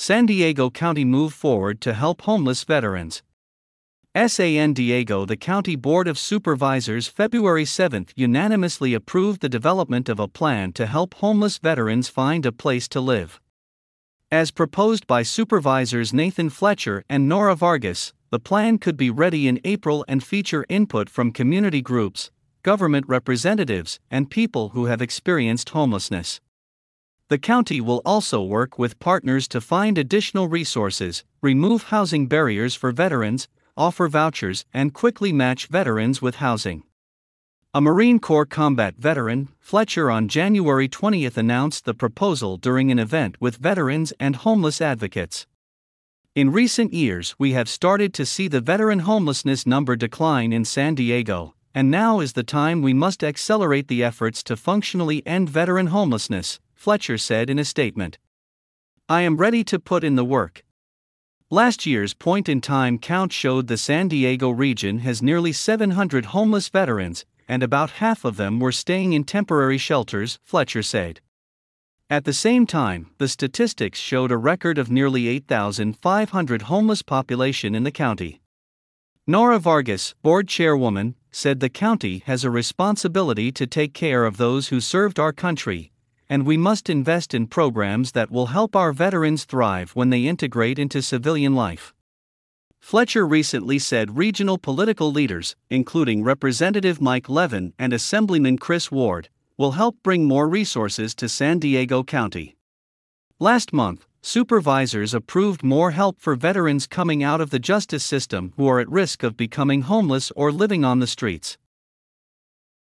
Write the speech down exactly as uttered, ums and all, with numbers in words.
San Diego County move forward to help homeless veterans. San Diego The County Board of Supervisors February seventh unanimously approved the development of a plan to help homeless veterans find a place to live. As proposed by Supervisors Nathan Fletcher and Nora Vargas, the plan could be ready in April and feature input from community groups, government representatives, and people who have experienced homelessness. The county will also work with partners to find additional resources, remove housing barriers for veterans, offer vouchers, and quickly match veterans with housing. A Marine Corps combat veteran, Fletcher, on January twentieth announced the proposal during an event with veterans and homeless advocates. In recent years, we have started to see the veteran homelessness number decline in San Diego, and now is the time we must accelerate the efforts to functionally end veteran homelessness, Fletcher said in a statement. I am ready to put in the work. Last year's point-in-time count showed the San Diego region has nearly seven hundred homeless veterans, and about half of them were staying in temporary shelters, Fletcher said. At the same time, the statistics showed a record of nearly eight thousand five hundred homeless population in the county. Nora Vargas, board chairwoman, said the county has a responsibility to take care of those who served our country, and we must invest in programs that will help our veterans thrive when they integrate into civilian life. Fletcher recently said regional political leaders, including Representative Mike Levin and Assemblyman Chris Ward, will help bring more resources to San Diego County. Last month, supervisors approved more help for veterans coming out of the justice system who are at risk of becoming homeless or living on the streets.